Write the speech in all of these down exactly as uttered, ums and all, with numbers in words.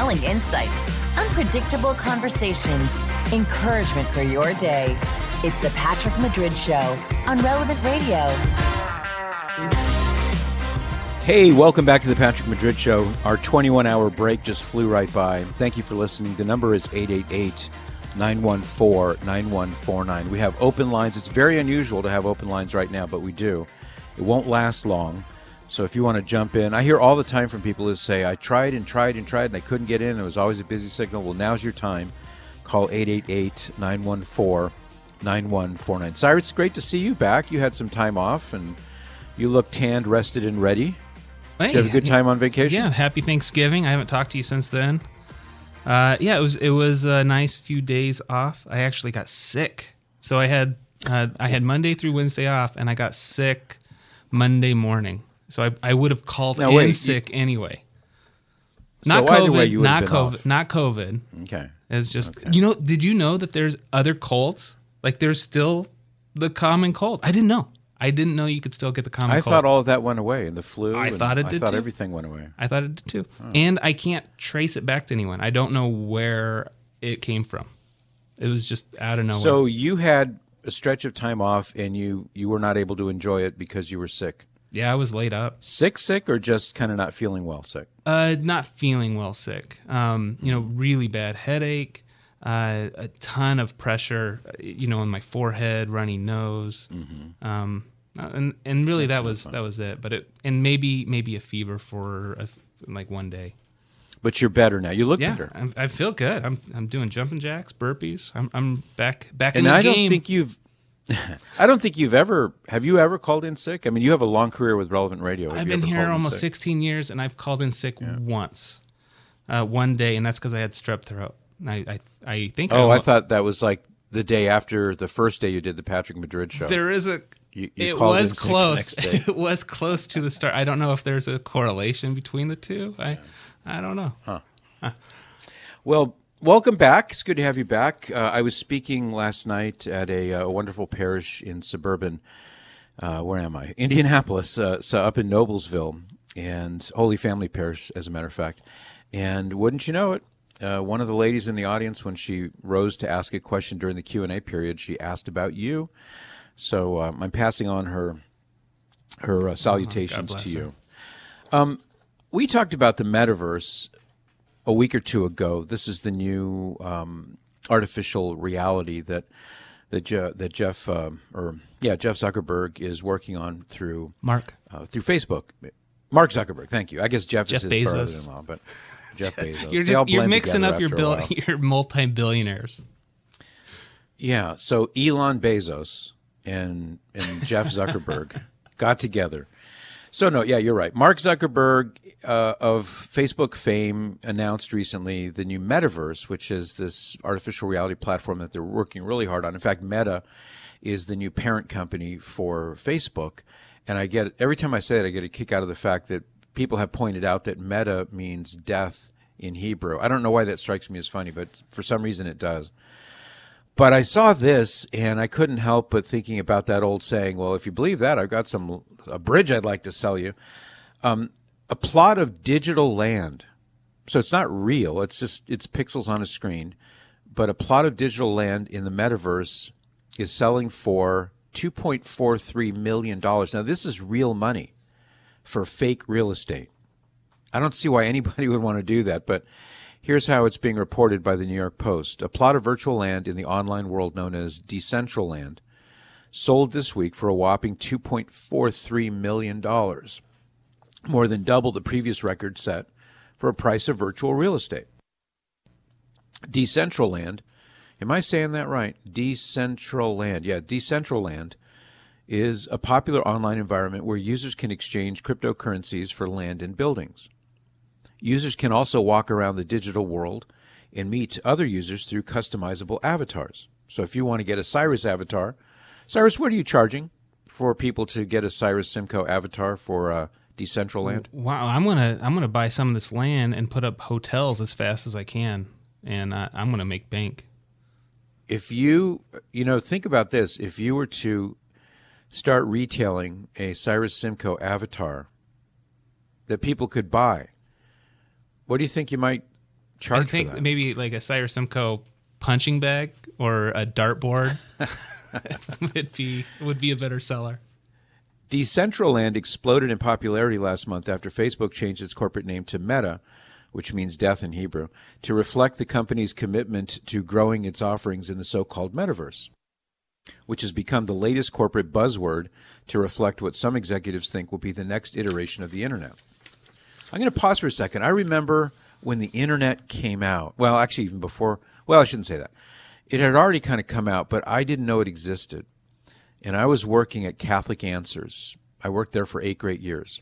compelling insights, unpredictable conversations, encouragement for your day. It's the Patrick Madrid Show on Relevant Radio. Hey, welcome back to the Patrick Madrid Show. Our twenty-one hour break just flew right by. Thank you for listening. The number is eight eight eight, nine one four, nine one four nine. We have open lines. It's very unusual to have open lines right now, but we do. It won't last long. So if you want to jump in, I hear all the time from people who say, I tried and tried and tried and I couldn't get in. It was always a busy signal. Well, now's your time. Call eight eight eight, nine one four, nine one four nine. Cyrus, it's great to see you back. You had some time off and you look tanned, rested, and ready. Hey, Did you have a good time on vacation? Yeah, happy Thanksgiving. I haven't talked to you since then. Uh, yeah, it was it was a nice few days off. I actually got sick, so I had uh, I had Monday through Wednesday off, and I got sick Monday morning. So I I would have called now, in wait, sick you, anyway. So Not either COVID. way, you would not have been COVID. off. Not COVID. Okay. It's just Okay. you know. Did you know that there's other colds? Like there's still the common cold. I didn't know. I didn't know you could still get the common I cold. thought all of that went away, and the flu. I and thought it did I thought too. everything went away. I thought it did too. Oh. And I can't trace it back to anyone. I don't know where it came from. It was just out of nowhere. So you had a stretch of time off, and you, you were not able to enjoy it because you were sick. Yeah, I was laid up. Sick, sick, or just kind of not feeling well sick? Uh, not feeling well sick. Um, you know, really bad headache, uh, a ton of pressure, you know, in my forehead, runny nose. Mm-hmm. Um, and and really That's that was fun. that was it. But it and maybe maybe a fever for a, like one day. But you're better now. You look Yeah, better. I'm, I feel good. I'm I'm doing jumping jacks, burpees. I'm I'm back back And in the I game. don't think you've. I don't think you've ever. Have you ever called in sick? I mean, you have a long career with Relevant Radio. Have I've you been ever here called in almost sick? sixteen years, and I've called in sick Yeah. once, uh, one day, and that's because I had strep throat. I I, I think. Oh, I almo- thought that was like the day after the first day you did the Patrick Madrid show. There is a. You- you it called in was sick the close. next day. It was close to the start. I don't know if there's a correlation between the two. I, I don't know. Huh. Huh. Well, welcome back. It's good to have you back. Uh, I was speaking last night at a, uh, wonderful parish in suburban. Uh, where am I? Indianapolis, uh, so up in Noblesville, and Holy Family Parish, as a matter of fact. And wouldn't you know it? Uh, one of the ladies in the audience, when she rose to ask a question during the Q and A period, she asked about you. So um, I'm passing on her her uh, salutations Oh, God to bless you. Um, we talked about the metaverse a week or two ago. This is the new um, artificial reality that that, Je- that Jeff uh, or yeah Jeff Zuckerberg is working on through Mark. uh, through Facebook. Mark Zuckerberg, thank you. I guess Jeff, Jeff is his Bezos. brother-in-law, but Jeff Bezos. You're They all just you're blend mixing together up your after a bill while. your multi-billionaires. Yeah, so Elon Bezos and and Jeff Zuckerberg got together. So no, yeah, you're right. Mark Zuckerberg uh, of Facebook fame announced recently the new Metaverse, which is this artificial reality platform that they're working really hard on. In fact, Meta is the new parent company for Facebook, and I get every time I say it, I get a kick out of the fact that people have pointed out that Meta means death in Hebrew. I don't know why that strikes me as funny, but for some reason it does. But I saw this, and I couldn't help but thinking about that old saying, well, if you believe that, I've got some a bridge I'd like to sell you. Um, a plot of digital land. So it's not real. It's just it's pixels on a screen. But a plot of digital land in the metaverse is selling for two point four three million dollars. Now, this is real money for fake real estate. I don't see why anybody would want to do that, but here's how it's being reported by the New York Post. A plot of virtual land in the online world known as Decentraland sold this week for a whopping two point four three million dollars, more than double the previous record set for a price of virtual real estate. Decentraland, am I saying that right? Decentraland, yeah, Decentraland is a popular online environment where users can exchange cryptocurrencies for land and buildings. Users can also walk around the digital world and meet other users through customizable avatars. So if you want to get a Cyrus avatar, Cyrus, what are you charging for people to get a Cyrus Simcoe avatar for uh, Decentraland? Wow, I'm gonna I'm gonna buy some of this land and put up hotels as fast as I can, and uh, I'm gonna make bank. If you, you know, think about this. If you were to start retailing a Cyrus Simcoe avatar that people could buy, what do you think you might charge I think for that. maybe like a Cyrus Simcoe punching bag or a dartboard would be would be a better seller. Decentraland exploded in popularity last month after Facebook changed its corporate name to Meta, which means death in Hebrew, to reflect the company's commitment to growing its offerings in the so-called metaverse, which has become the latest corporate buzzword to reflect what some executives think will be the next iteration of the internet. I'm going to pause for a second. I remember when the internet came out. Well, actually, even before. Well, I shouldn't say that. It had already kind of come out, but I didn't know it existed. And I was working at Catholic Answers. I worked there for eight great years.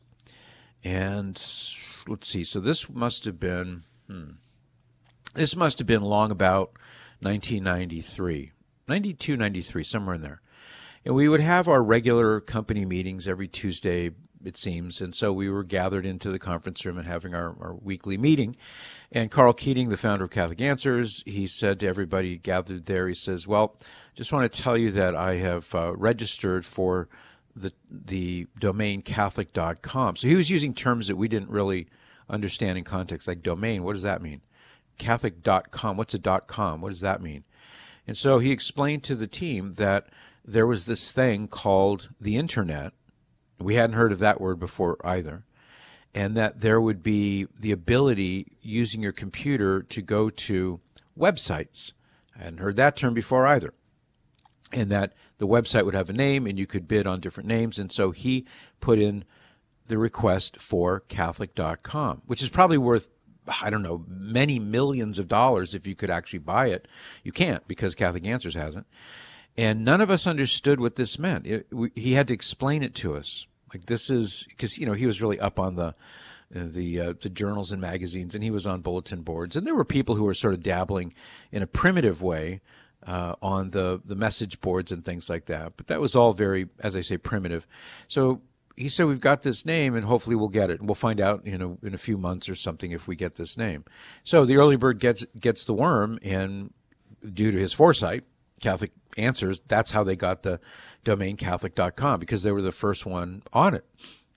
And let's see. So this must have been, hmm, this must have been long about nineteen ninety-three, ninety-two, ninety-three, somewhere in there. And we would have our regular company meetings every Tuesday, it seems. And so we were gathered into the conference room and having our, our weekly meeting. And Carl Keating, the founder of Catholic Answers, he said to everybody gathered there, he says, well, just want to tell you that I have uh, registered for the the domain Catholic dot com. So he was using terms that we didn't really understand in context, like domain. What does that mean? Catholic dot com. What's a .com? What does that mean? And so he explained to the team that there was this thing called the internet. We hadn't heard of that word before either. And that there would be the ability using your computer to go to websites. I hadn't heard that term before either. And that the website would have a name and you could bid on different names. And so he put in the request for Catholic dot com, which is probably worth, I don't know, many millions of dollars if you could actually buy it. You can't because Catholic Answers hasn't. And none of us understood what this meant. It, we, he had to explain it to us. Like this is because, you know, he was really up on the the uh, the journals and magazines, and he was on bulletin boards. And there were people who were sort of dabbling in a primitive way uh, on the, the message boards and things like that. But that was all very, as I say, primitive. So he said, we've got this name, and hopefully we'll get it. And we'll find out you know, in a few months or something if we get this name. So the early bird gets gets the worm, and due to his foresight, Catholic Answers, that's how they got the domain Catholic dot com, because they were the first one on it.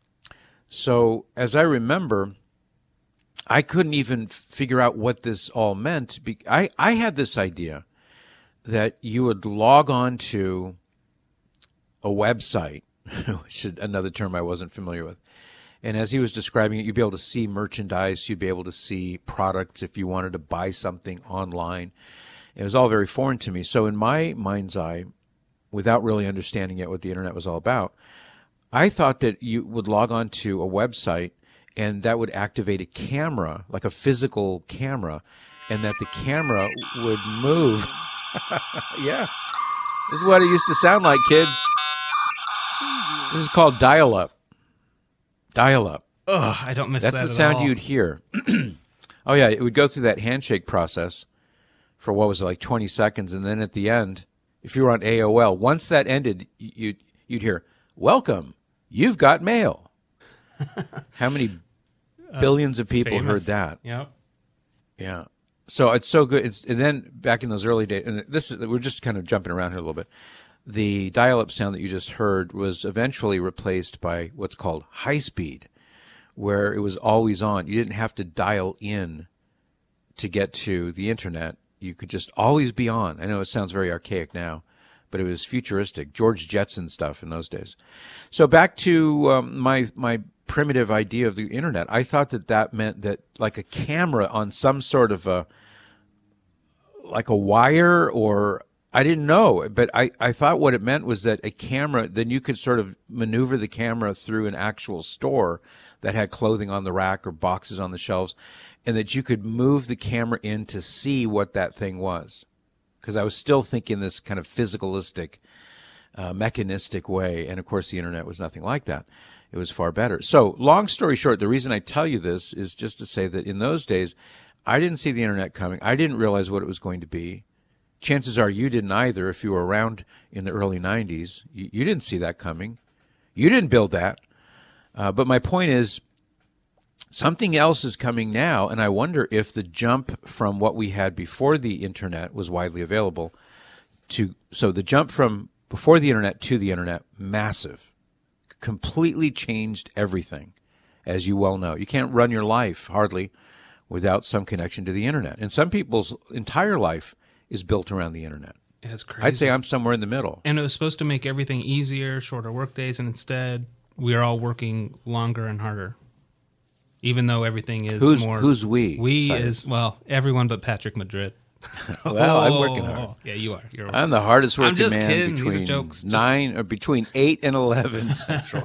So as I remember, I couldn't even figure out what this all meant. I, I had this idea that you would log on to a website, which is another term I wasn't familiar with. And as he was describing it, you'd be able to see merchandise, you'd be able to see products if you wanted to buy something online. It was all very foreign to me. So in my mind's eye, without really understanding yet what the internet was all about, I thought that you would log on to a website and that would activate a camera, like a physical camera, and that the camera would move. Yeah. This is what it used to sound like, kids. This is called dial-up. Dial-up. Ugh, I don't miss That's that the at sound all. you'd hear. Oh, yeah, it would go through that handshake process for what was it, like twenty seconds, and then at the end, if you were on A O L, once that ended, you'd, you'd hear, welcome, you've got mail. How many billions of people Famous. heard that? Yep. Yeah. So it's so good. It's, and then back in those early days, and this is, we're just kind of jumping around here a little bit. The dial-up sound that you just heard was eventually replaced by what's called high speed, where it was always on. You didn't have to dial in to get to the internet. You could just always be on. I know it sounds very archaic now, but it was futuristic, George Jetson stuff in those days. So back to um, my my primitive idea of the internet. I thought that that meant that like a camera on some sort of a, like a wire, or I didn't know, but I, I thought what it meant was that a camera, then you could sort of maneuver the camera through an actual store that had clothing on the rack or boxes on the shelves, and that you could move the camera in to see what that thing was. Because I was still thinking this kind of physicalistic, uh, mechanistic way. And of course, the internet was nothing like that. It was far better. So long story short, the reason I tell you this is just to say that in those days, I didn't see the internet coming. I didn't realize what it was going to be. Chances are you didn't either if you were around in the early nineties. You, you didn't see that coming. You didn't build that. Uh, but my point is, something else is coming now, and I wonder if the jump from what we had before the internet was widely available to, so the jump from before the internet to the internet, massive, completely changed everything, as you well know. You can't run your life, hardly, without some connection to the internet. And some people's entire life is built around the internet. It's crazy. I'd say I'm somewhere in the middle. And it was supposed to make everything easier, shorter work days, and instead we're all working longer and harder. Even though everything is who's, more... Who's we? We Cyrus? is, well, everyone but Patrick Madrid. Well, oh, I'm working hard. Yeah, you are. You're I'm the hardest working I'm just man kidding. These are between jokes. Just- nine or between eight and eleven central.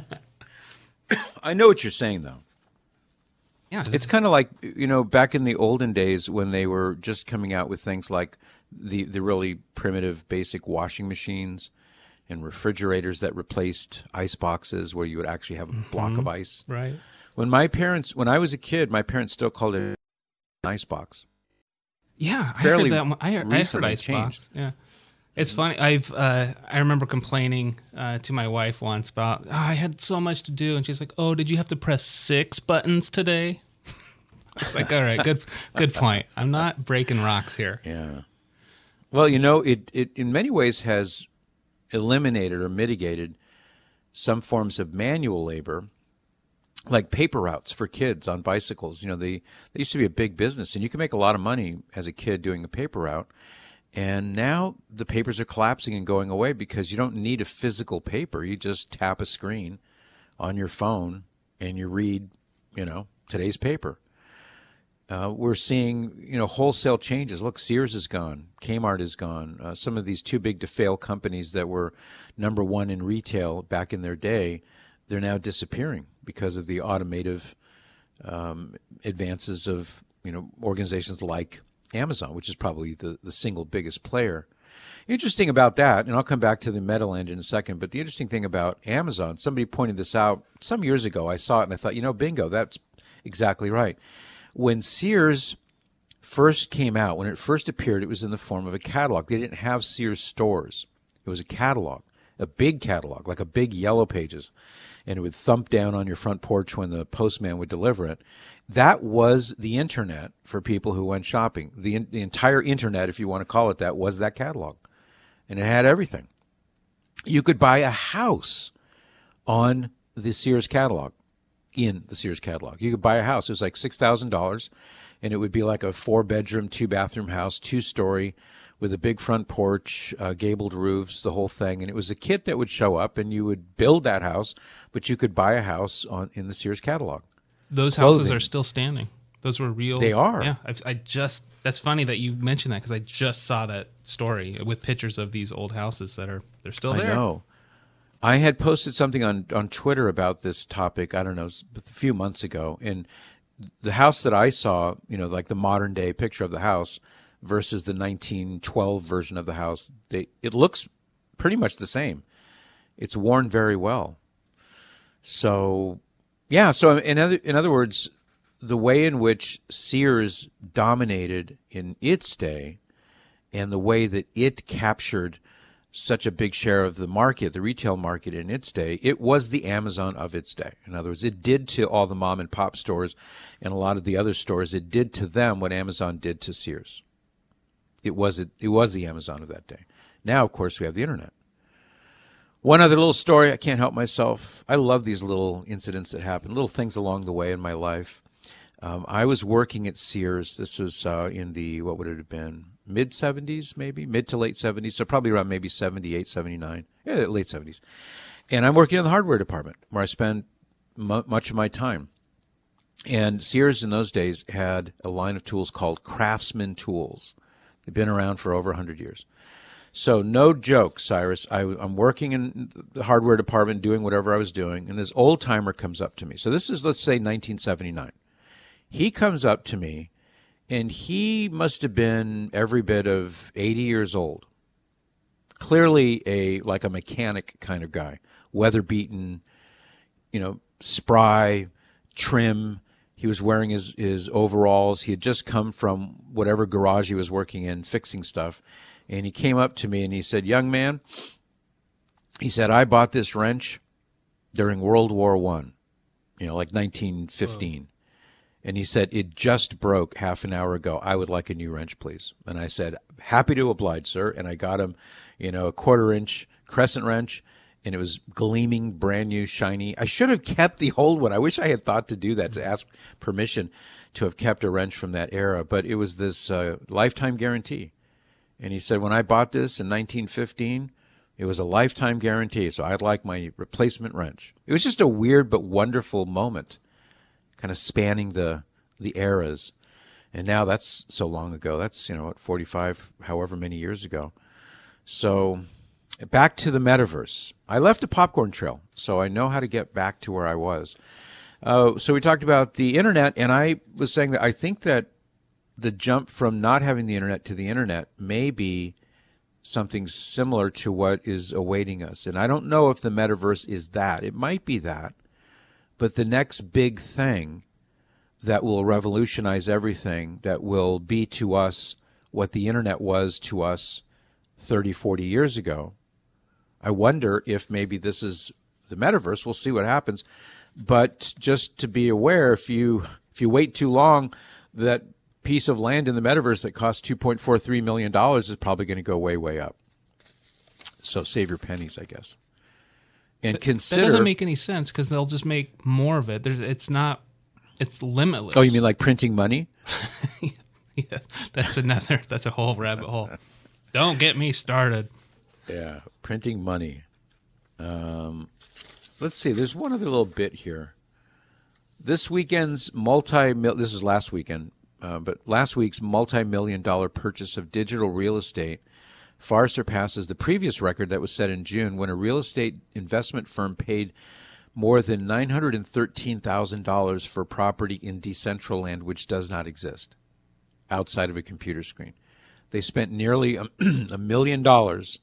I know what you're saying, though. Yeah, It's kind of like, you know, back in the olden days when they were just coming out with things like the, the really primitive, basic washing machines and refrigerators that replaced ice boxes where you would actually have a mm-hmm. block of ice. Right. When my parents, when I was a kid, my parents still called it an ice box. Yeah, Fairly I heard that. I heard, I heard ice changed. box. Yeah. It's funny. I've uh, I remember complaining uh, to my wife once about, oh, I had so much to do, and she's like, "Oh, did you have to press six buttons today?" It's like, all right, good, good point. I'm not breaking rocks here. Yeah. Well, you know, it it in many ways has eliminated or mitigated some forms of manual labor, like paper routes for kids on bicycles. You know, they they used to be a big business, and you can make a lot of money as a kid doing a paper route. And now the papers are collapsing and going away because you don't need a physical paper. You just tap a screen on your phone and you read, you know, today's paper. Uh, we're seeing, you know, wholesale changes. Look, Sears is gone. Kmart is gone. Uh, some of these too big to fail companies that were number one in retail back in their day, they're now disappearing because of the automotive um, advances of, you know, organizations like Amazon, which is probably the, the single biggest player. Interesting about that, and I'll come back to the metal end in a second, but the interesting thing about Amazon, somebody pointed this out some years ago. I saw it and I thought, you know, bingo, that's exactly right. When Sears first came out, when it first appeared, it was in the form of a catalog. They didn't have Sears stores. It was a catalog, a big catalog, like a big Yellow Pages, and it would thump down on your front porch when the postman would deliver it. That was the internet for people who went shopping. The, the entire internet, if you want to call it that, was that catalog. And it had everything. You could buy a house on the Sears catalog, in the Sears catalog. You could buy a house. It was like six thousand dollars, and it would be like a four-bedroom, two-bathroom house, two-story, with a big front porch, uh, gabled roofs, the whole thing. And it was a kit that would show up, and you would build that house, but you could buy a house on in the Sears catalog. Those houses are still standing. Those were real. They are. Yeah. I've, I just, that's funny that you mentioned that because I just saw that story with pictures of these old houses that are, they're still there. I know. I had posted something on, on Twitter about this topic, I don't know, a few months ago. And the house that I saw, you know, like the modern day picture of the house versus the nineteen twelve version of the house, they, it looks pretty much the same. It's worn very well. So... Yeah, so in other in other words, the way in which Sears dominated in its day and the way that it captured such a big share of the market, the retail market in its day, it was the Amazon of its day. In other words, it did to all the mom and pop stores and a lot of the other stores, it did to them what Amazon did to Sears. It was it, it was the Amazon of that day. Now, of course, we have the internet. One other little story, I can't help myself. I love these little incidents that happen, little things along the way in my life. Um, I was working at Sears. This was uh, in the, what would it have been, mid-seventies maybe, mid to late seventies, so probably around maybe seventy-eight, seventy-nine, yeah, late seventies. And I'm working in the hardware department where I spend m- much of my time. And Sears in those days had a line of tools called Craftsman tools. They've been around for over one hundred years. So no joke, Cyrus, I, I'm working in the hardware department doing whatever I was doing, and this old-timer comes up to me. So this is, let's say, nineteen seventy-nine. He comes up to me, and he must have been every bit of eighty years old. Clearly a like a mechanic kind of guy, weather-beaten, you know, spry, trim. He was wearing his, his overalls. He had just come from whatever garage he was working in, fixing stuff. And he came up to me and he said, young man, he said, I bought this wrench during World War One, you know, like nineteen fifteen. Whoa. And he said, it just broke half an hour ago. I would like a new wrench, please. And I said, happy to oblige, sir. And I got him, you know, a quarter inch crescent wrench and it was gleaming, brand new, shiny. I should have kept the old one. I wish I had thought to do that, to ask permission to have kept a wrench from that era. But it was this uh, lifetime guarantee. And he said, when I bought this in nineteen fifteen, it was a lifetime guarantee, so I'd like my replacement wrench. It was just a weird but wonderful moment, kind of spanning the the eras. And now that's so long ago. That's, you know, what, forty-five, however many years ago. So back to the metaverse. I left a popcorn trail, so I know how to get back to where I was. Uh, so we talked about the internet, and I was saying that I think that the jump from not having the internet to the internet may be something similar to what is awaiting us. And I don't know if the metaverse is that. It might be that. But the next big thing that will revolutionize everything, that will be to us what the internet was to us thirty, forty years ago. I wonder if maybe this is the metaverse. We'll see what happens. But just to be aware, if you if you wait too long, that piece of land in the metaverse that costs two point four three million dollars is probably going to go way, way up. So save your pennies, I guess. And consider... That doesn't make any sense because they'll just make more of it. There's, it's not... It's limitless. Oh, you mean like printing money? Yeah, that's another, that's a whole rabbit hole. Don't get me started. Yeah, printing money. Um, let's see, there's one other little bit here. This weekend's multi, this is last weekend, uh, but last week's multi-million dollar purchase of digital real estate far surpasses the previous record that was set in June when a real estate investment firm paid more than nine hundred thirteen thousand dollars for property in Decentraland, which does not exist outside of a computer screen. They spent nearly a, a million dollars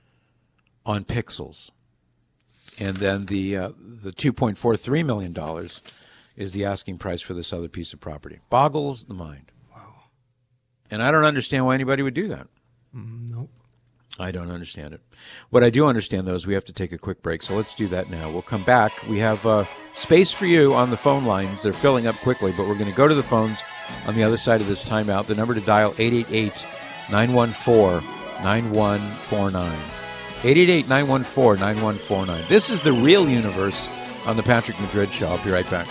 on pixels. And then the uh, the two point four three million dollars is the asking price for this other piece of property. Boggles the mind. Wow. And I don't understand why anybody would do that. Mm, nope. I don't understand it. What I do understand, though, is we have to take a quick break. So let's do that now. We'll come back. We have uh, space for you on the phone lines. They're filling up quickly, but we're going to go to the phones on the other side of this timeout. The number to dial, eight eight eight, nine one four, nine one four nine. eight eight eight, nine one four, nine one four nine. This is the real universe on the Patrick Madrid Show. I'll be right back.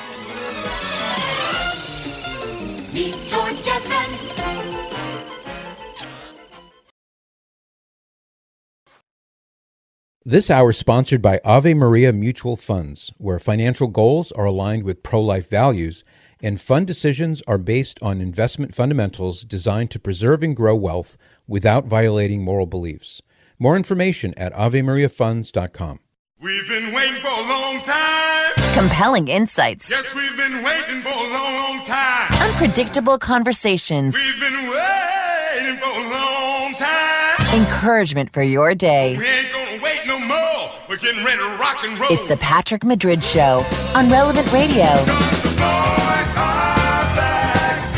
Meet George Jetson. This hour is sponsored by Ave Maria Mutual Funds, where financial goals are aligned with pro-life values, and fund decisions are based on investment fundamentals designed to preserve and grow wealth without violating moral beliefs. More information at ave maria funds dot com. We've been waiting for a long time. Compelling insights. Yes, we've been waiting for a long, long time. Unpredictable conversations. We've been waiting for a long time. Encouragement for your day. We ain't gonna wait no more. We're getting ready to rock and roll. It's the Patrick Madrid Show on Relevant Radio. The boys are back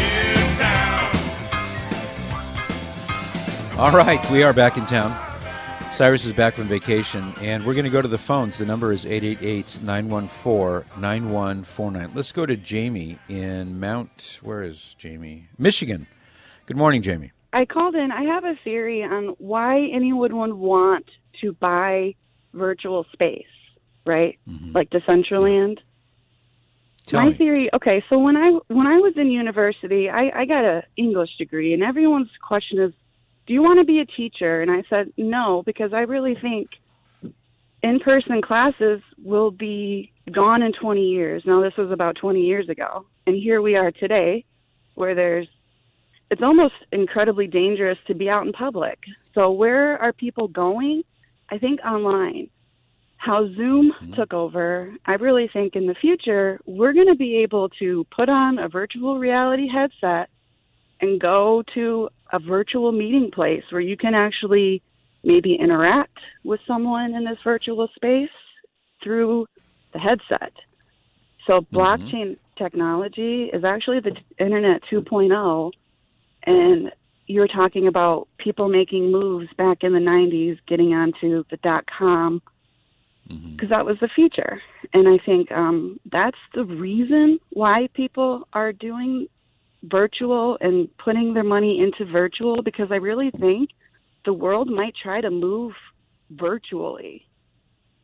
in town. All right, we are back in town. Cyrus is back from vacation, and we're going to go to the phones. The number is eight eight eight, nine one four, nine one four nine. Let's go to Jamie in Mount, where is Jamie? Michigan. Good morning, Jamie. I called in. I have a theory on why anyone would want to buy virtual space, right? Mm-hmm. Like Decentraland. Tell My me. theory, okay, so when I when I was in university, I, I got an English degree, and everyone's question is, do you want to be a teacher? And I said, no, because I really think in-person classes will be gone in twenty years. Now, this was about twenty years ago. And here we are today where there's, it's almost incredibly dangerous to be out in public. So where are people going? I think online. How Zoom mm-hmm. took over, I really think in the future, we're going to be able to put on a virtual reality headset and go to a virtual meeting place where you can actually maybe interact with someone in this virtual space through the headset. So mm-hmm. blockchain technology is actually the Internet two point oh, and you're talking about people making moves back in the nineties, getting onto the dot-com, because mm-hmm. that was the future. And I think um, that's the reason why people are doing virtual and putting their money into virtual, because I really think the world might try to move virtually.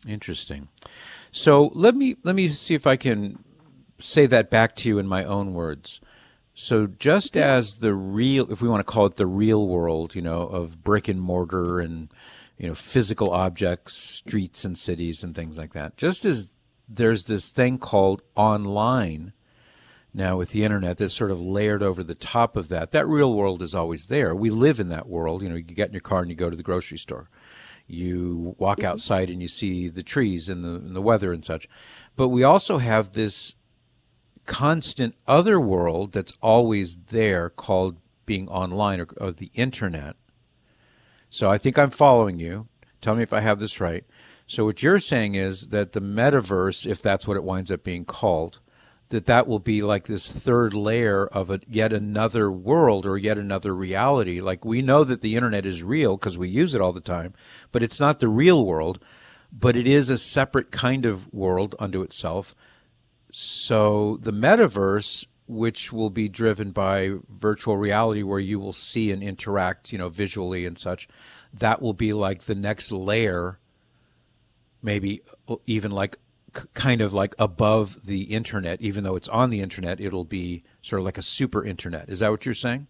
Interesting. So let me let me see if I can say that back to you in my own words. So just as the real, if we want to call it the real world, you know, of brick and mortar and, you know, physical objects, streets and cities and things like that, just as there's this thing called online now with the internet that's sort of layered over the top of that, that real world is always there. We live in that world. You know, you get in your car and you go to the grocery store. You walk outside and you see the trees and the, and the weather and such. But we also have this constant other world that's always there called being online or, or the internet. So I think I'm following you. Tell me if I have this right. So what you're saying is that the metaverse, if that's what it winds up being called, that that will be like this third layer of a, yet another world or yet another reality. Like we know that the internet is real because we use it all the time, but it's not the real world, but it is a separate kind of world unto itself. So the metaverse, which will be driven by virtual reality where you will see and interact, you know, visually and such, that will be like the next layer, maybe even like kind of like above the internet. Even though it's on the internet, it'll be sort of like a super internet. Is that what you're saying?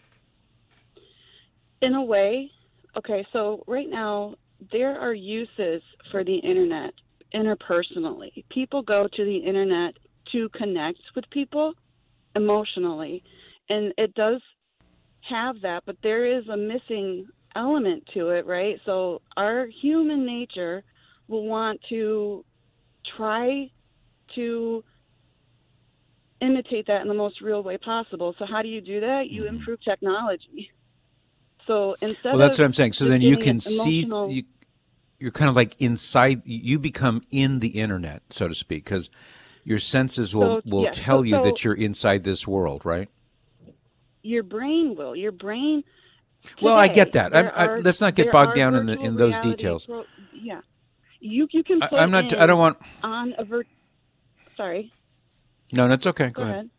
In a way. Okay, so right now there are uses for the internet interpersonally. People go to the internet to connect with people emotionally, and it does have that, but there is a missing element to it, right? So our human nature will want to try to imitate that in the most real way possible. So how do you do that? You improve technology. So instead well, that's of what I'm saying. So just then you getting can an see, emotional- you, you're kind of like inside, you become in the internet, so to speak, because your senses will, So, will yeah, tell so- you so- that you're inside this world, right? your brain will. Your brain. Well, I today, get that. I'm, there I, are- let's not get there bogged are down in, the, virtual in those reality details. Pro- yeah, you you can I, put I'm not, in I don't want, on a vir- Sorry. no, that's okay. Go, Go ahead. ahead.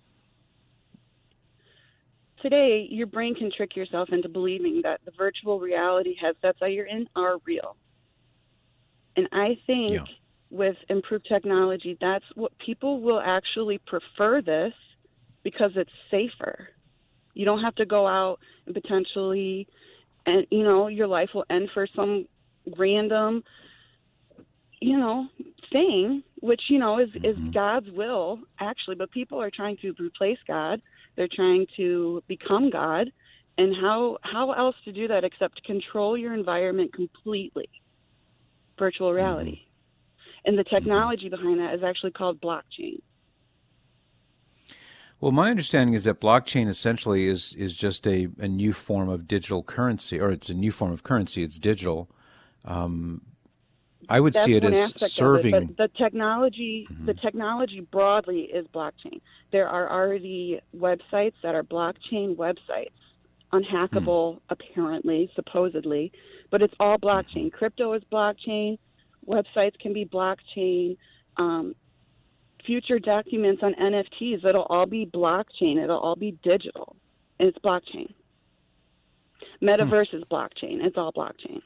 Today, your brain can trick yourself into believing that the virtual reality headsets that you're in are real. And I think Yeah. with improved technology, that's what people will actually prefer this because it's safer. You don't have to go out and potentially, and you know, your life will end for some random, you know, thing, which, you know, is, is God's will, actually. But people are trying to replace God. They're trying to become God. And how, how else to do that except control your environment completely? Virtual reality. Mm-hmm. And the technology mm-hmm. behind that is actually called blockchain. Well, my understanding is that blockchain essentially is, is just a, a new form of digital currency, or it's a new form of currency. It's digital. Um, I would That's see it one as aspect serving. Of it, but the technology, mm-hmm. the technology broadly is blockchain. There are already websites that are blockchain websites, unhackable, mm. apparently, supposedly, but it's all blockchain. Mm-hmm. Crypto is blockchain. Websites can be blockchain. Um, future documents on N F Ts, it'll all be blockchain. It'll all be digital, and it's blockchain. Metaverse hmm. is blockchain. It's all blockchain.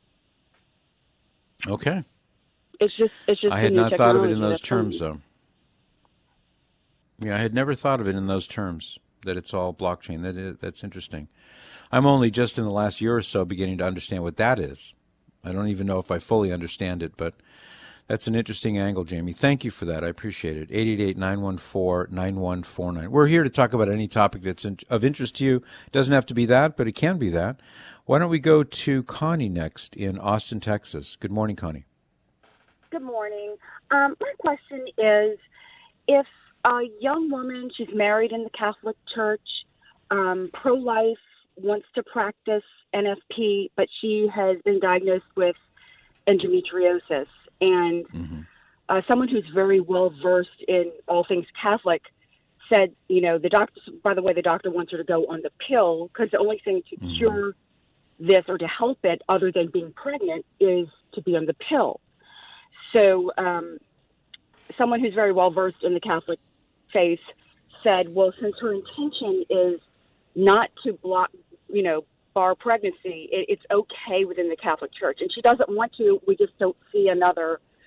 Okay. It's just, it's just. I had not thought of it in those terms, funny. though. Yeah, I had never thought of it in those terms. That it's all blockchain. That is, that's interesting. I'm only just in the last year or so beginning to understand what that is. I don't even know if I fully understand it, but that's an interesting angle, Jamie. Thank you for that. I appreciate it. eight eight eight, nine one four, nine one four nine. We're here to talk about any topic that's in, of interest to you. It doesn't have to be that, but it can be that. Why don't we go to Connie next in Austin, Texas? Good morning, Connie. Good morning. Um, my question is, if a young woman, she's married in the Catholic Church, um, pro-life, wants to practice N F P, but she has been diagnosed with endometriosis, and mm-hmm. uh, someone who's very well versed in all things Catholic said, you know, the doctor, by the way, the doctor wants her to go on the pill because the only thing to mm-hmm. cure this or to help it other than being pregnant is to be on the pill. So um, someone who's very well versed in the Catholic faith said, well, since her intention is not to block, you know, bar pregnancy, it, it's okay within the Catholic Church. And she doesn't want to. We just don't see another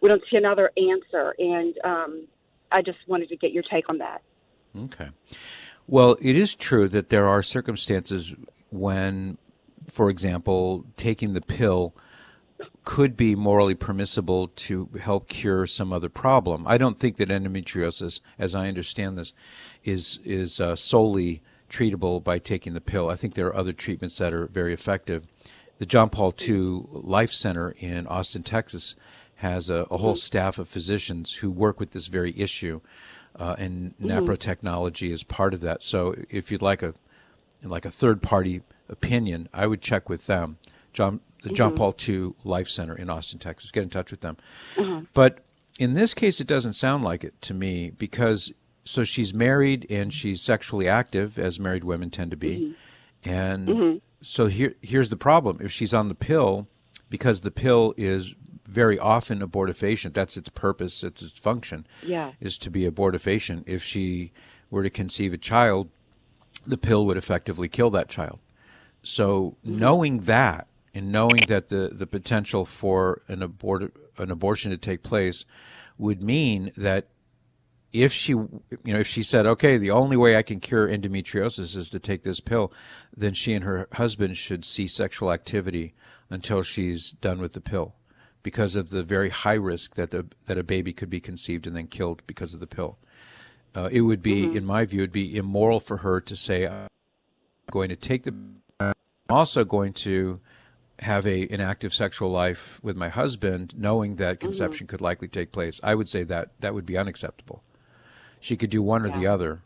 we don't see another answer. And um, I just wanted to get your take on that. Okay. Well, it is true that there are circumstances when, for example, taking the pill could be morally permissible to help cure some other problem. I don't think that endometriosis, as I understand this, is is uh, solely treatable by taking the pill. I think there are other treatments that are very effective. The John Paul the Second Life Center in Austin, Texas, has a, a whole staff of physicians who work with this very issue, uh, and mm-hmm. naprotechnology is part of that. So if you'd like a like a third-party opinion, I would check with them. John the mm-hmm. John Paul the Second Life Center in Austin, Texas. Get in touch with them. Mm-hmm. But in this case, it doesn't sound like it to me, because so she's married and she's sexually active, as married women tend to be. Mm-hmm. And mm-hmm. so here here's the problem. If she's on the pill, because the pill is very often abortifacient, that's its purpose, it's its function, yeah. is to be abortifacient. If she were to conceive a child, the pill would effectively kill that child. So mm-hmm. knowing that, and knowing that the, the potential for an abort an abortion to take place would mean that if she, you know, if she said, okay, the only way I can cure endometriosis is to take this pill, then she and her husband should cease sexual activity until she's done with the pill, because of the very high risk that the that a baby could be conceived and then killed because of the pill. Uh, it would be, mm-hmm. in my view, it would be immoral for her to say, I'm going to take the, I'm also going to have a an active sexual life with my husband, knowing that conception mm-hmm. could likely take place. I would say that that would be unacceptable. She could do one or yeah. the other,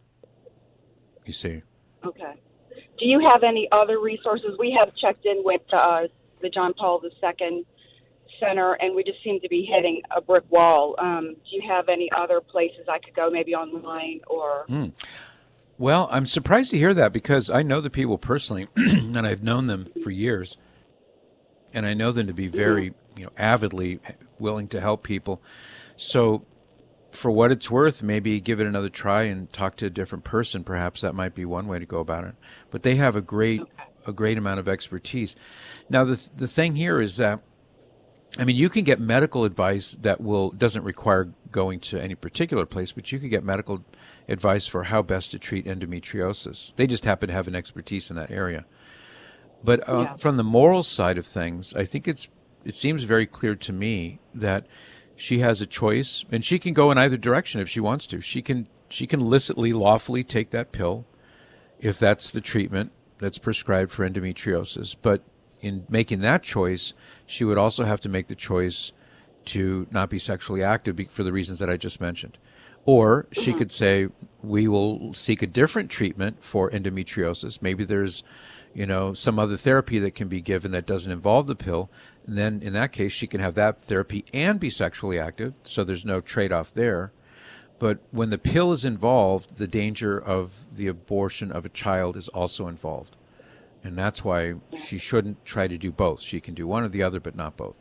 you see. Okay. Do you have any other resources? We have checked in with uh, the John Paul the Second Center, and we just seem to be hitting a brick wall. Um, do you have any other places I could go, maybe online or... Mm. Well, I'm surprised to hear that, because I know the people personally, and I've known them for years. And I know them to be very, you know, avidly willing to help people. So for what it's worth, maybe give it another try and talk to a different person. Perhaps that might be one way to go about it. But they have a great, okay. a great amount of expertise. Now, the the thing here is that, I mean, you can get medical advice that will doesn't require going to any particular place, but you can get medical advice for how best to treat endometriosis. They just happen to have an expertise in that area. But uh, yeah. from the moral side of things, I think it's it seems very clear to me that she has a choice, and she can go in either direction if she wants to. She can she can licitly, lawfully take that pill if that's the treatment that's prescribed for endometriosis. But in making that choice, she would also have to make the choice to not be sexually active for the reasons that I just mentioned. Or she mm-hmm. could say, we will seek a different treatment for endometriosis. Maybe there's, you know, some other therapy that can be given that doesn't involve the pill. And then in that case, she can have that therapy and be sexually active. So there's no trade-off there. But when the pill is involved, the danger of the abortion of a child is also involved. And that's why she shouldn't try to do both. She can do one or the other, but not both.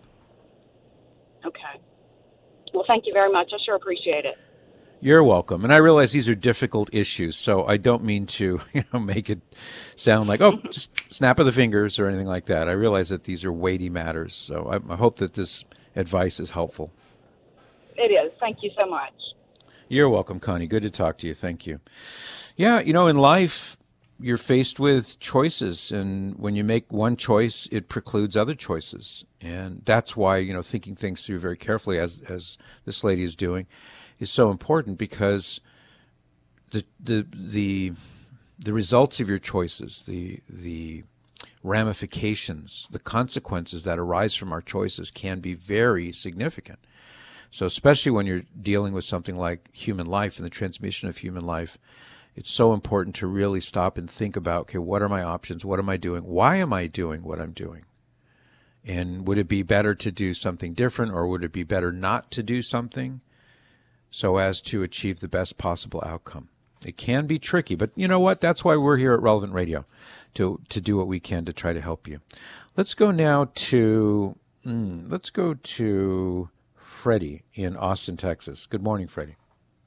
Okay. Well, thank you very much. I sure appreciate it. You're welcome. And I realize these are difficult issues, so I don't mean to, you know, make it sound like, oh, just snap of the fingers or anything like that. I realize that these are weighty matters, so I, I hope that this advice is helpful. It is. Thank you so much. You're welcome, Connie. Good to talk to you. Thank you. Yeah, you know, in life, you're faced with choices, and when you make one choice, it precludes other choices. And that's why, you know, thinking things through very carefully, as as this lady is doing, is so important, because the the the the results of your choices, the the ramifications, the consequences that arise from our choices can be very significant. So especially when you're dealing with something like human life and the transmission of human life, it's so important to really stop and think about, okay, what are my options? What am I doing? Why am I doing what I'm doing? And would it be better to do something different, or would it be better not to do something so as to achieve the best possible outcome? It can be tricky, but you know what? That's why we're here at Relevant Radio, to to do what we can to try to help you. Let's go now to, mm, let's go to Freddie in Austin, Texas. Good morning, Freddie.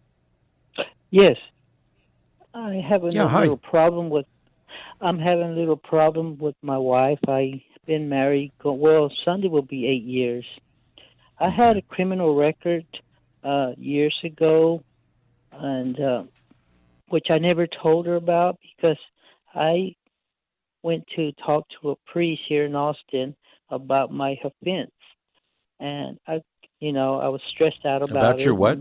Yes. I have a yeah, little problem with, I'm having a little problem with my wife. I've been married, well, Sunday will be eight years. I had a criminal record uh, years ago, and uh, which I never told her about because I went to talk to a priest here in Austin about my offense, and I, you know, I was stressed out about, About it. your what? and,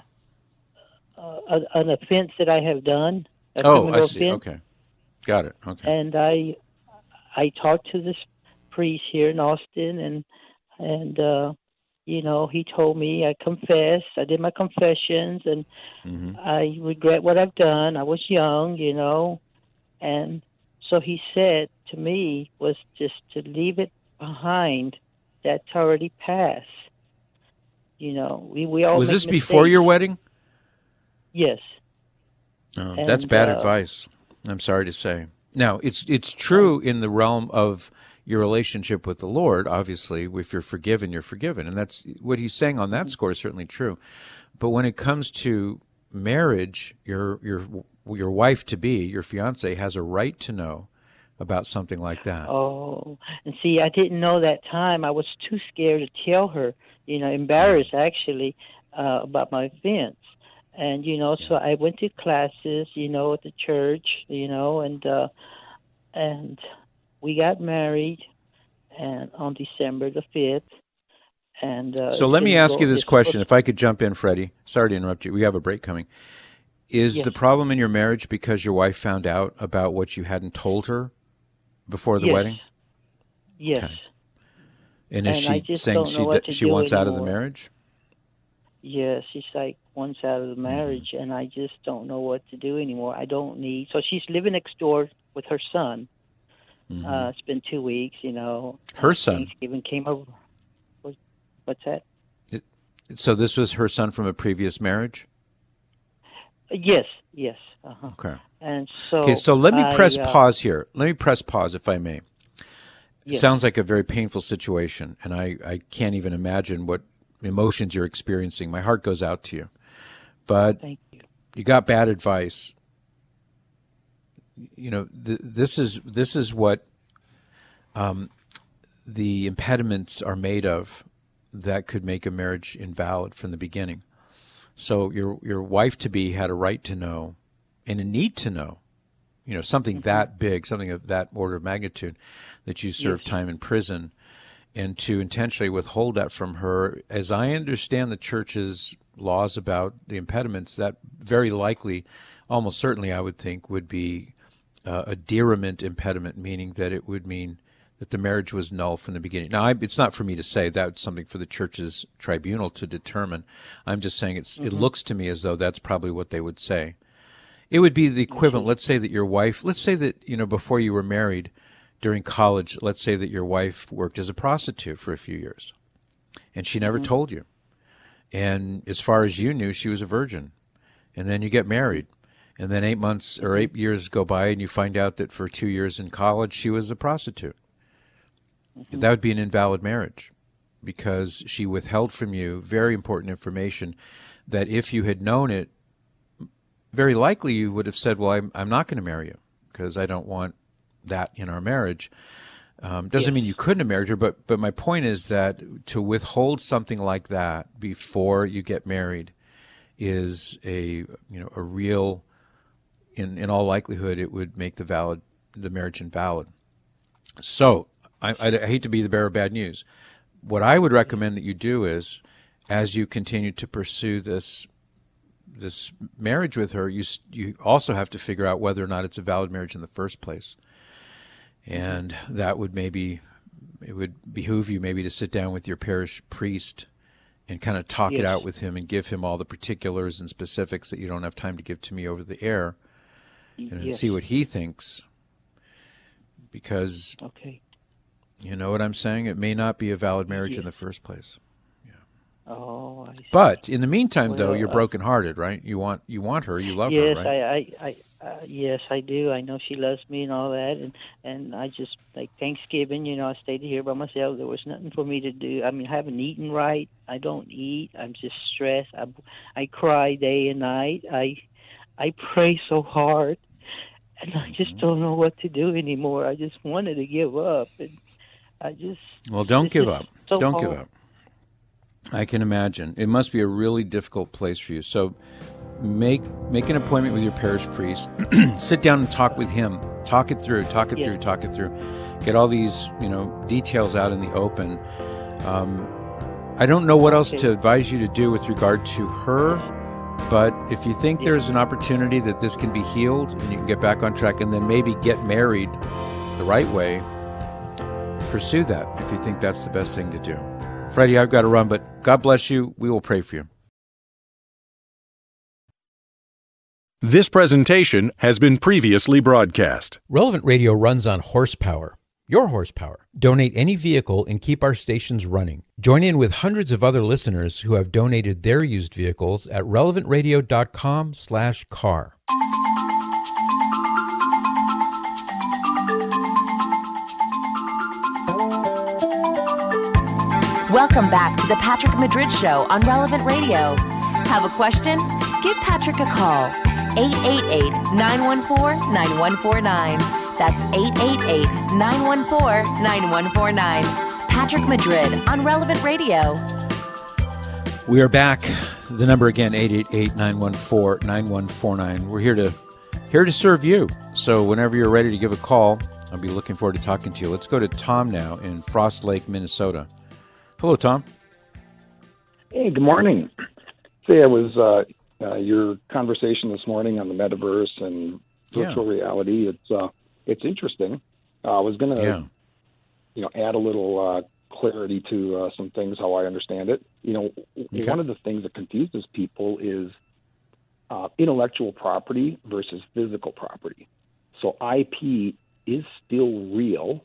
Uh, an offense that I have done. A Oh, criminal I see. offense. Okay. Got it. Okay. And I, I talked to this priest here in Austin, and and uh, you know, he told me I confessed. I did my confessions, and Mhm. I regret what I've done. I was young, you know, and so he said to me was just to leave it behind. That's already passed. You know, we we all Was make this before mistakes. your wedding? Yes. Oh, that's And, bad uh, advice. I'm sorry to say. Now, it's it's true in the realm of your relationship with the Lord. Obviously, if you're forgiven, you're forgiven, and that's what he's saying on that Mm-hmm. score is certainly true. But when it comes to marriage, your your your wife to be, your fiance, has a right to know about something like that. Oh, and see, I didn't know that time. I was too scared to tell her, you know, embarrassed actually uh, about my offense. And, you know, so I went to classes, you know, at the church, you know, and uh, and we got married and on December the fifth. And uh, So it's let me gonna ask go- you this it's question, supposed- if I could jump in, Freddie. Sorry to interrupt you. We have a break coming. Is Yes. the problem in your marriage because your wife found out about what you hadn't told her before the Yes. wedding? Yes. Okay. And is And I she just saying don't she know what d- to she do wants out of the anymore. marriage? Yes, she's like once out of Mm-hmm. the marriage, and I just don't know what to do anymore. I don't need. So she's living next door with her son. Uh, it's been two weeks, you know. Mm-hmm. Her Uh, son? Thanksgiving came over. What- What's that? So this was her son from a previous marriage? Uh, Yes, yes. Uh-huh. Okay. And so. Okay, so let me I, press uh, pause here. Let me press pause, if I may. It Yes. sounds like a very painful situation, and I, I can't even imagine what emotions you're experiencing. My heart goes out to you. But Thank you. you got bad advice. You know, th- this is this is what um, the impediments are made of that could make a marriage invalid from the beginning. So your your wife to be had a right to know and a need to know, you know, something Mm-hmm. that big, something of that order of magnitude, that you served Yes. time in prison, and to intentionally withhold that from her. As I understand the church's laws about the impediments, that very likely, almost certainly, I would think, would be uh, a deriment impediment, meaning that it would mean that the marriage was null from the beginning. Now, I, it's not for me to say. That's something for the church's tribunal to determine. I'm just saying it's. It looks to me as though that's probably what they would say. It would be the equivalent. Let's say that your wife. Let's say that you know before you were married, during college. Let's say that your wife worked as a prostitute for a few years, and she never told you. And as far as you knew, she was a virgin. And then you get married. And then eight months or eight years go by, and you find out that for two years in college, she was a prostitute. That would be an invalid marriage because she withheld from you very important information that if you had known it, very likely you would have said, well, I'm, I'm not going to marry you because I don't want that in our marriage. Um, doesn't mean you couldn't have married her, but but my point is that to withhold something like that before you get married is a you know a real, in in all likelihood, it would make the valid the marriage invalid. So I, I, I hate to be the bearer of bad news. What I would recommend that you do is, as you continue to pursue this this marriage with her, you you also have to figure out whether or not it's a valid marriage in the first place. And that would maybe, it would behoove you maybe to sit down with your parish priest and kind of talk it Yes. out with him and give him all the particulars and specifics that you don't have time to give to me over the air, and then Yes. see what he thinks. Because, Okay. you know what I'm saying? It may not be a valid marriage in Yes. the first place. Oh, I see. But in the meantime, though, Well, you're uh, brokenhearted, right? You want you want her, you love yes, her, right? I, I, I, uh, yes, I do. I know she loves me and all that, and and I just like Thanksgiving. You know, I stayed here by myself. There was nothing for me to do. I mean, I haven't eaten right. I don't eat. I'm just stressed. I, I cry day and night. I, I pray so hard, and I just don't know what to do anymore. I just wanted to give up, and I just Well, don't it's give just up. so Don't give hard. up. I can imagine. It must be a really difficult place for you. So make make an appointment with your parish priest. Sit down and talk with him. Talk it through. Talk it Yeah. through. Talk it through. Get all these, you know, details out in the open. Um, I don't know what else Okay. to advise you to do with regard to her, but if you think Yeah. there's an opportunity that this can be healed and you can get back on track and then maybe get married the right way, pursue that if you think that's the best thing to do. Freddie, I've got to run, but God bless you. We will pray for you. This presentation has been previously broadcast. Relevant Radio runs on horsepower. Your horsepower. Donate any vehicle and keep our stations running. Join in with hundreds of other listeners who have donated their used vehicles at relevant radio dot com slash car. Welcome back to the Patrick Madrid Show on Relevant Radio. Have a question? Give Patrick a call. eight eight eight, nine one four, nine one four nine. That's eight eight eight, nine one four, nine one four nine. Patrick Madrid on Relevant Radio. We are back. The number again, eight eight eight, nine one four, nine one four nine. We're here to here to serve you. So whenever you're ready to give a call, I'll be looking forward to talking to you. Let's go to Tom now in Frost Lake, Minnesota. Hello, Tom. Hey, good morning. Say, I was uh, uh, your conversation this morning on the metaverse and virtual Yeah. reality. It's uh, it's interesting. Uh, I was going to, Yeah. you know, add a little uh, clarity to uh, some things how I understand it. You know, Okay. one of the things that confuses people is uh, intellectual property versus physical property. So I P is still real.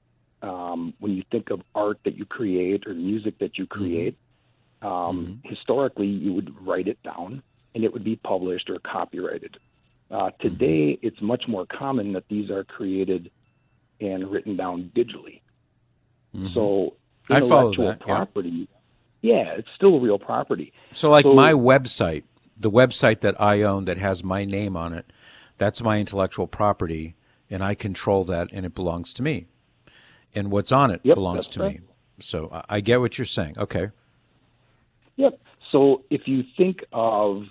Um, when you think of art that you create or music that you create, um, Mm-hmm. historically you would write it down and it would be published or copyrighted. Uh, today, it's much more common that these are created and written down digitally. Mhm. So I follow intellectual that, yeah. property, yeah, it's still real property. So like So- my website, the website that I own that has my name on it, that's my intellectual property, and I control that, and it belongs to me. And what's on it Yep, belongs that's to right. me. So I- I get what you're saying. Okay. Yep. So if you think of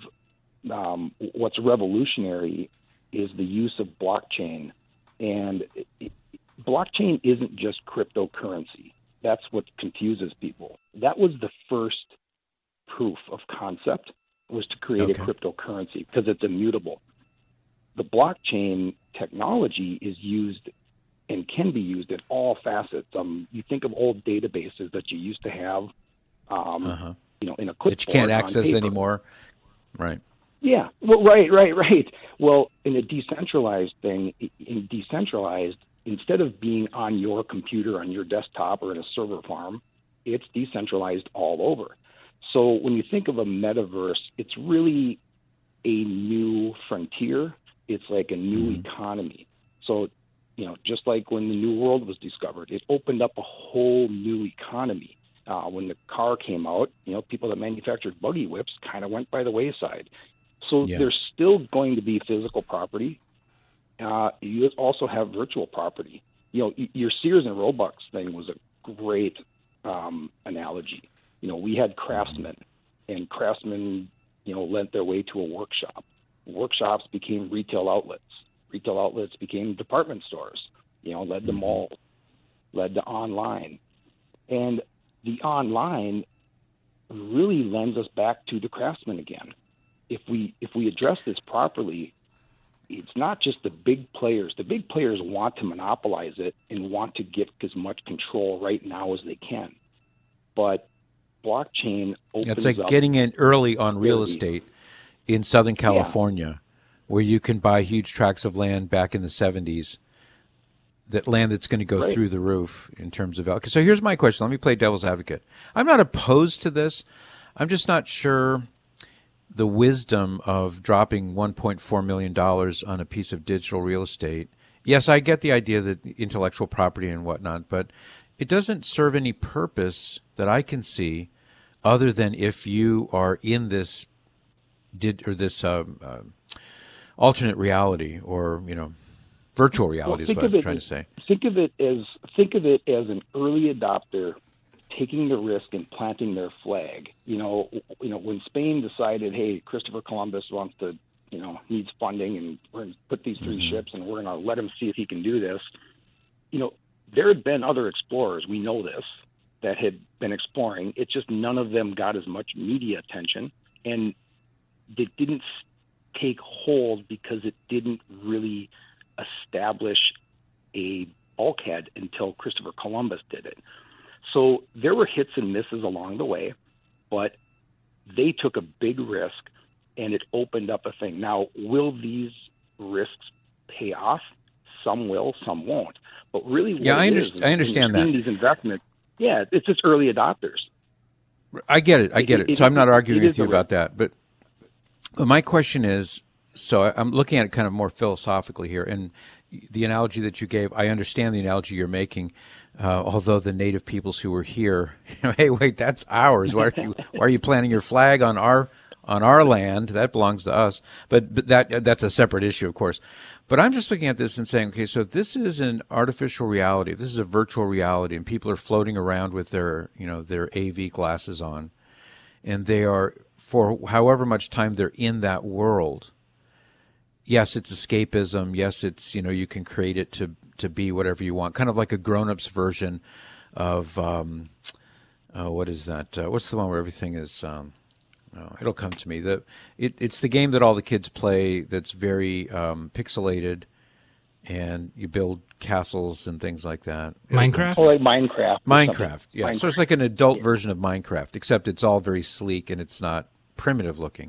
um, what's revolutionary is the use of blockchain, and it, it, blockchain isn't just cryptocurrency. That's what confuses people. That was the first proof of concept, was to create Okay. a cryptocurrency because it's immutable. The blockchain technology is used and can be used in all facets. Um, you think of old databases that you used to have, um, Uh-huh. you know, in a clipboard That you can't on access paper. anymore. Right. Yeah, well, right, right, right. Well, in a decentralized thing, in decentralized, instead of being on your computer, on your desktop, or in a server farm, it's decentralized all over. So when you think of a metaverse, it's really a new frontier. It's like a new Mm-hmm. economy. So, you know, just like when the New World was discovered, it opened up a whole new economy. Uh, when the car came out, you know, people that manufactured buggy whips kind of went by the wayside. So Yeah. there's still going to be physical property. Uh, you also have virtual property. You know, y- your Sears and Roebuck thing was a great um, analogy. You know, we had craftsmen, and craftsmen, you know, lent their way to a workshop. Workshops became retail outlets. Retail outlets became department stores. You know, led to malls, led to online, and the online really lends us back to the craftsman again. If we if we address this properly, it's not just the big players. The big players want to monopolize it and want to get as much control right now as they can. But blockchain opens It's like up getting in early on real ability. estate in Southern California, where you can buy huge tracts of land back in the seventies, that land that's going to go Right. through the roof in terms of value. So here's my question. Let me play devil's advocate. I'm not opposed to this. I'm just not sure the wisdom of dropping one point four million dollars on a piece of digital real estate. Yes, I get the idea that intellectual property and whatnot, but it doesn't serve any purpose that I can see other than if you are in this did or this um, uh, alternate reality, or you know, virtual reality Well, is think what of I'm it trying as- to say. Think of it as think of it as an early adopter taking the risk and planting their flag. You know, you know, when Spain decided, hey, Christopher Columbus wants to, you know, needs funding, and we're going to put these three mm-hmm. ships, and we're going to let him see if he can do this. You know, there had been other explorers, we know this, that had been exploring. It's just none of them got as much media attention, and they didn't take hold because it didn't really establish a bulkhead until Christopher Columbus did it. So there were hits and misses along the way, but they took a big risk, and it opened up a thing. Now, will these risks pay off? Some will, some won't. But really, what yeah, I, it under- is, I understand that. These investments, yeah, it's just early adopters. I get it. I get it. it so I'm not it, arguing it with you about that. But, but my question is, so I'm looking at it kind of more philosophically here. And the analogy that you gave, I understand the analogy you're making. Uh, although the native peoples who were here, you know, hey, wait, that's ours. Why are you why are you planting your flag on our on our land? That belongs to us. But, but that that's a separate issue, of course. But I'm just looking at this and saying, okay, so if this is an artificial reality, if this is a virtual reality, and people are floating around with their, you know, their A V glasses on, and they are, for however much time they're in that world, yes, it's escapism. Yes, it's, you know, you can create it to, to be whatever you want, kind of like a grown-up's version of, um, uh, what is that? Uh, what's the one where everything is... Um, Oh, it'll come to me. The it, it's the game that all the kids play that's very um, pixelated, and you build castles and things like that. Minecraft? Oh, like Minecraft. Minecraft, yeah. Minecraft. So it's like an adult version of Minecraft, except it's all very sleek and it's not primitive looking.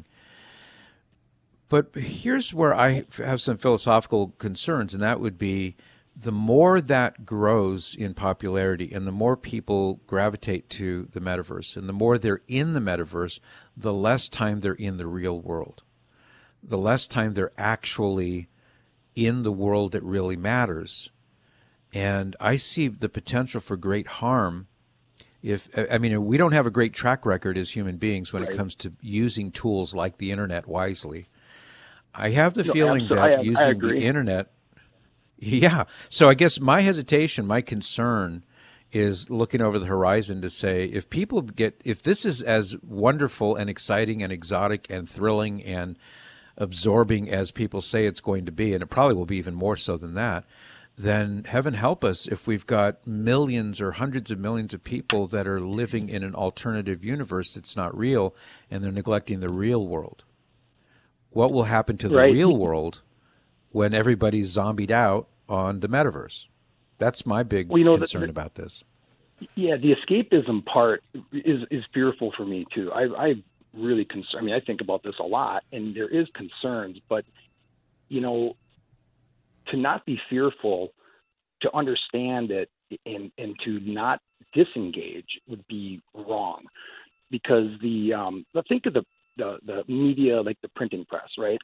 But here's where I have some philosophical concerns, and that would be the more that grows in popularity and the more people gravitate to the metaverse and the more they're in the metaverse, the less time they're in the real world, the less time they're actually in the world that really matters. And I see the potential for great harm if, I mean, we don't have a great track record as human beings when right. it comes to using tools like the internet wisely. I have the no, feeling that I, using I the internet Yeah. So I guess my hesitation, my concern is looking over the horizon to say, if people get, if this is as wonderful and exciting and exotic and thrilling and absorbing as people say it's going to be, and it probably will be even more so than that, then heaven help us if we've got millions or hundreds of millions of people that are living in an alternative universe that's not real, and they're neglecting the real world. What will happen to the right. real world when everybody's zombied out on the metaverse? That's my big well, you know, concern the, the, about this. Yeah, the escapism part is is fearful for me too. I, I really concern. I mean, I think about this a lot, and there is concerns. But you know, to not be fearful, to understand it, and and to not disengage would be wrong, because the um, think of the, the the media, like the printing press, right?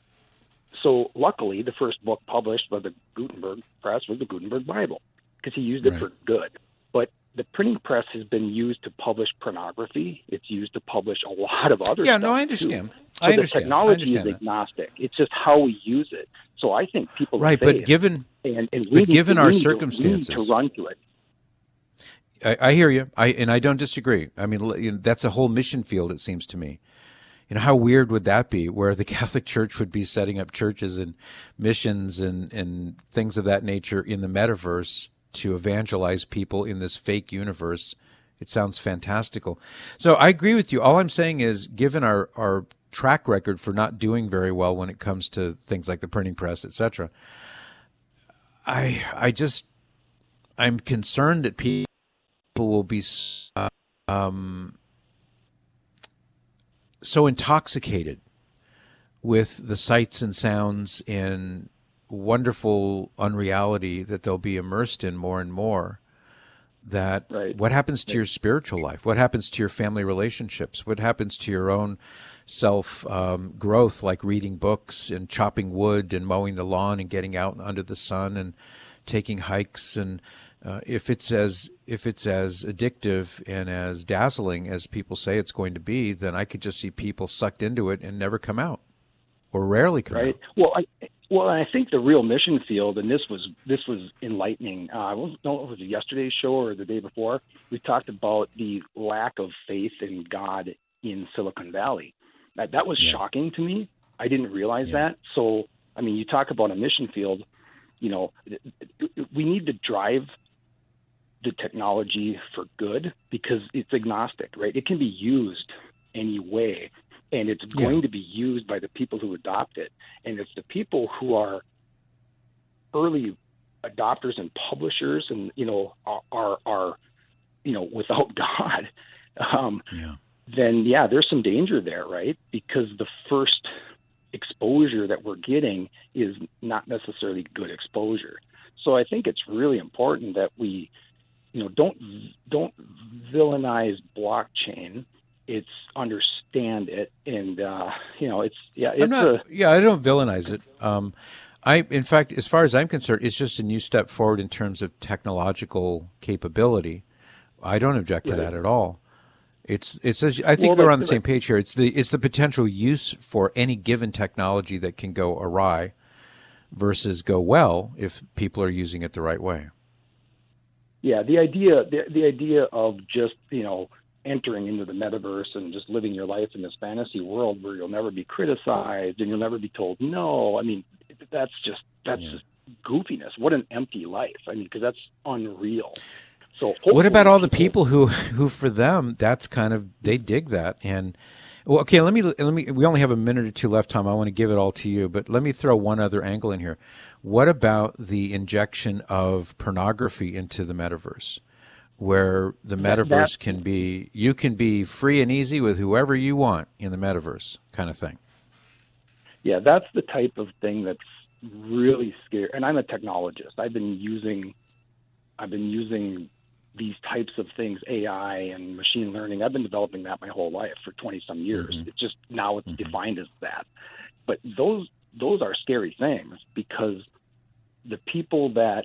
So luckily, the first book published by the Gutenberg Press was the Gutenberg Bible, because he used it right. for good. But the printing press has been used to publish pornography. It's used to publish a lot of other yeah, stuff. Yeah, no, I understand. Too. I so understand. The technology I understand is that. agnostic. It's just how we use it. So I think people right, are but given and, and but given to, our we need circumstances, to, we need to run to it. I, I hear you. I and I don't disagree. I mean, you know, that's a whole mission field, it seems to me. You know, how weird would that be, where the Catholic Church would be setting up churches and missions and, and things of that nature in the metaverse to evangelize people in this fake universe? It sounds fantastical. So I agree with you. All I'm saying is, given our, our track record for not doing very well when it comes to things like the printing press, et cetera, I, I just, I'm concerned that people will be uh, um, so intoxicated with the sights and sounds and wonderful unreality that they'll be immersed in more and more, that right. what happens to right. your spiritual life? What happens to your family relationships? What happens to your own self um, growth, like reading books and chopping wood and mowing the lawn and getting out under the sun and taking hikes? And uh, if it's as if it's as addictive and as dazzling as people say it's going to be, then I could just see people sucked into it and never come out, or rarely come right. out. Well, I Well, I think the real mission field, and this was this was enlightening. Uh, I don't know if it was yesterday's show or the day before. We talked about the lack of faith in God in Silicon Valley. That that was yeah. shocking to me. I didn't realize yeah. that. So, I mean, you talk about a mission field. You know, we need to drive the technology for good because it's agnostic, right? It can be used any way. And it's going yeah. to be used by the people who adopt it. And it's the people who are early adopters and publishers and, you know, are, are, are you know, without God, um, yeah. then, yeah, there's some danger there, right? Because the first exposure that we're getting is not necessarily good exposure. So I think it's really important that we, you know, don't don't villainize blockchain. It's understand it, and uh, you know, it's yeah, it's I'm not, a, yeah. I don't villainize it. Um, I, in fact, as far as I'm concerned, it's just a new step forward in terms of technological capability. I don't object to right. that at all. It's it's. I think well, we're on the same page here. It's the it's the potential use for any given technology that can go awry versus go well if people are using it the right way. Yeah, the idea the the idea of just you know. entering into the metaverse and just living your life in this fantasy world where you'll never be criticized and you'll never be told no. I mean, that's just that's yeah. just goofiness. What an empty life. I mean, because that's unreal. So what about all the people who, who for them, that's kind of, they dig that. And well, okay, let me, let me, we only have a minute or two left, Tom. I want to give it all to you, but let me throw one other angle in here. What about the injection of pornography into the metaverse? Where the metaverse that, can be, you can be free and easy with whoever you want in the metaverse kind of thing. Yeah, that's the type of thing that's really scary. And I'm a technologist. I've been using, I've been using these types of things, A I and machine learning. I've been developing that my whole life for twenty some years. Mm-hmm. It's just now it's mm-hmm. defined as that. But those those are scary things because the people that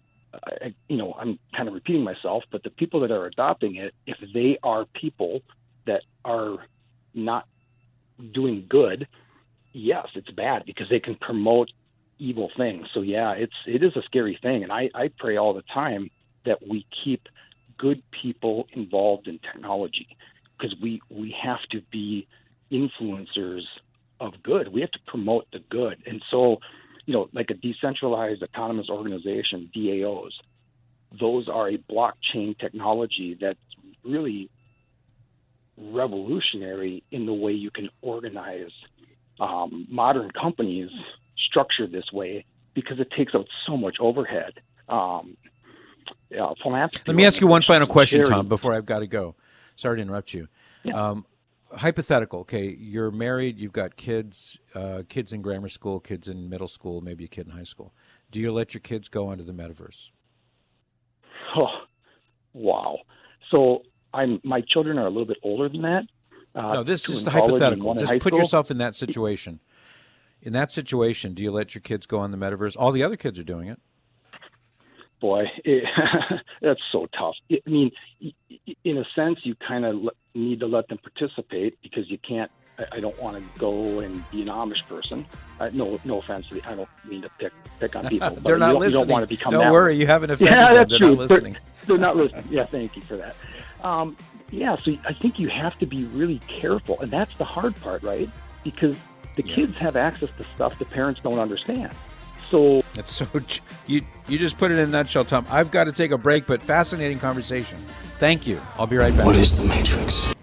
I, you know, I'm kind of repeating myself, but the people that are adopting it, if they are people that are not doing good, yes, it's bad because they can promote evil things. So yeah, it's it is a scary thing, and I, I pray all the time that we keep good people involved in technology because we we have to be influencers of good. We have to promote the good, and so. You know, like a decentralized autonomous organization, D A Os, those are a blockchain technology that's really revolutionary in the way you can organize um, modern companies structured this way because it takes out so much overhead. Um, uh, philanthropy. Let me ask you one final question, Tom, before I've got to go. Sorry to interrupt you. Yeah. Um, hypothetical, okay, you're married, you've got kids, uh, kids in grammar school, kids in middle school, maybe a kid in high school. Do you let your kids go onto the metaverse? Oh, wow. So I'm my children are a little bit older than that. Uh, no, this is the hypothetical. Just put yourself in that situation. In that situation, do you let your kids go on the metaverse? All the other kids are doing it. Boy, it, that's so tough. I mean, in a sense, you kind of need to let them participate because you can't. I, I don't want to go and be an Amish person. Uh, no, no offense. To the, I don't mean to pick pick on people. They're but not you listening. You don't want to become. Don't that worry, way. you haven't offended yeah, them. That's They're true. not listening. They're, they're not listening. Yeah, thank you for that. Um, yeah, so I think you have to be really careful, and that's the hard part, right? Because the yeah. kids have access to stuff the parents don't understand. So that's so you you just put it in a nutshell, Tom. I've got to take a break, but fascinating conversation. Thank you. I'll be right back. What is the Matrix?